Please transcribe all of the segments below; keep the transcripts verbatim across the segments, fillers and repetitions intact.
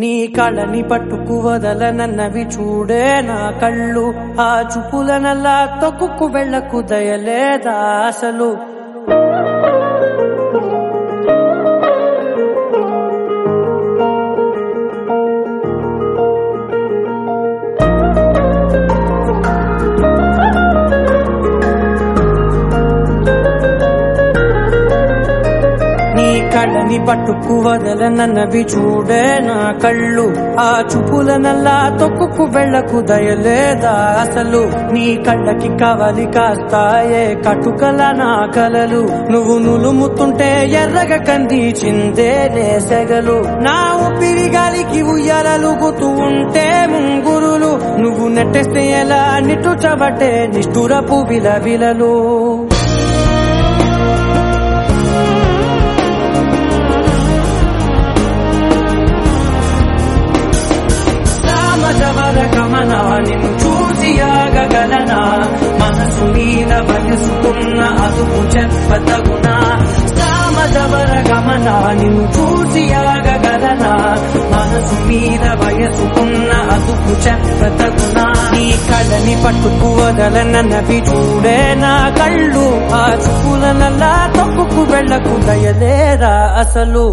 నీ కళ్ళని పట్టుకు వదలనన్నవి చూడే నా కళ్ళు, ఆ చూపులనల్లా తొక్కుకు వెళ్ళకు దయలేదా అసలు. కళ్ళని పట్టుకు వదలనన్నవి చూడే నా కళ్ళు, ఆ చూపులనల్లా తొక్కుకు వెళ్ళకు దయలేదా అసలు. నీ కళ్ళకి కవలి కాస్తాయే కటుకల నా కలలు, నువ్వు నులుముతుంటే ఎర్రగ కందిచిందే నేసెగలు. నా ఊపిరి గాలికి ఉయ్యాలలుగుతూ ఉంటే ముంగురులు, నువ్వు నెట్టేస్తే ఎలా నిట్టుచబట్టే నిష్ఠురపు విలవిలలు. గమనా నిన్ను చూసి ఆగగలనా, మనసు మీద వయసుకున్న అదుపు చెప్పతగునా. సామజవర గమనా నిన్ను చూసి ఆగగలనా, మనసు మీద వయసుకున్న అదుపు చెప్పతగునా. నీ కళ్ళని పట్టుకు వదలనన్నవి చూడే నా కళ్ళు, ఆ చూపులనల్లా తొక్కుకు వెళ్ళకు దయలేరా అసలు.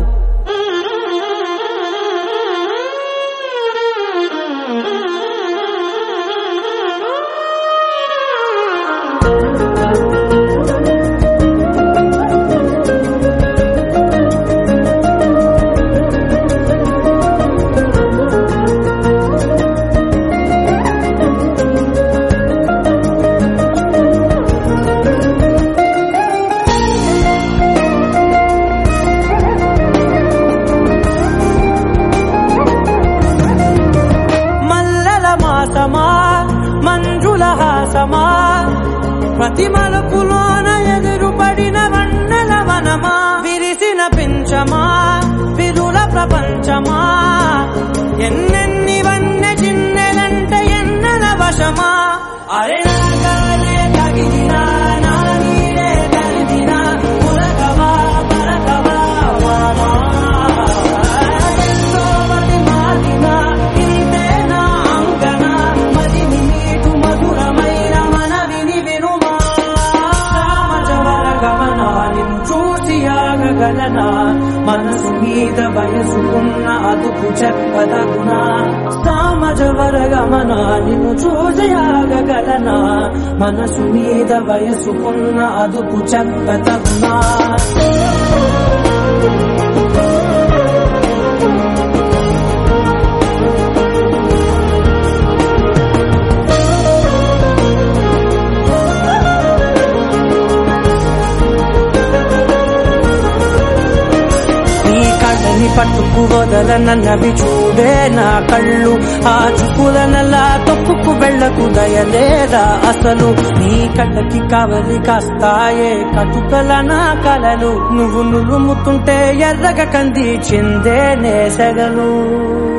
మంజుల హాసమా ప్రతి మలుపులోన ఎదురుపడిన వన్నెల వనమా, విరిసిన పించమా విరుల ప్రపంచమా, ఎన్నెన్ని వన్నె చిన్నెలంటే ఎన్నెల వశమా. అరే నాగాలే తగిలినా నా నీరే కలిగినా, పులకవా పలకవా వామా, ఎంతో మతి మాటినా ఇంతే నా అంగన, మదిని నీటు మధురమైన మనవిని వినుమా. సామజవర గమనా నిన్ను చూసి ఆగగలనా, మనసు మీద వయసుకున్న అదుపు చెప్పదగునా. సామజవర గమనా నిన్ను చూసి ఆగగలనా, మనసు మీద వయసుకున్న అదుపు చెప్పదగునా. పట్టుకు వదలనన్నవి చూడే నా కళ్ళు, ఆ చూపులనల్లా తొక్కుకు వెళ్ళకు దయలేదా అసలు. నీ కళ్ళకి కవలి కాస్తాయే కటుకల నా కలలు, నువ్వు నులుముతుంటే ఎర్రగ కందిచిందే నేసెగలు.